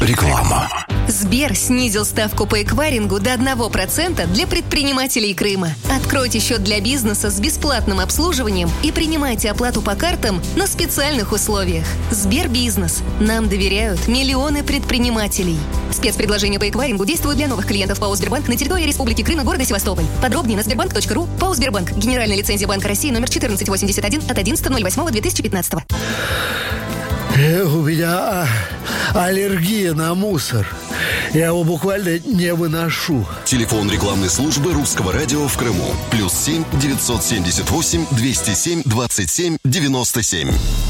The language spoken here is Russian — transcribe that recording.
Реклама. Сбер снизил ставку по эквайрингу до 1% для предпринимателей Крыма. Откройте счет для бизнеса с бесплатным обслуживанием и принимайте оплату по картам на специальных условиях. Сбербизнес. Нам доверяют миллионы предпринимателей. Спецпредложение по эквайрингу действует для новых клиентов ПАО «Сбербанк» на территории Республики Крым и города Севастополь. Подробнее на sberbank.ru. ПАО «Сбербанк». Генеральная лицензия Банка России номер 1481 от 11.08.2015. У меня аллергия на мусор. Я его буквально не выношу. Телефон рекламной службы Русского радио в Крыму. +7 978 207 27 97.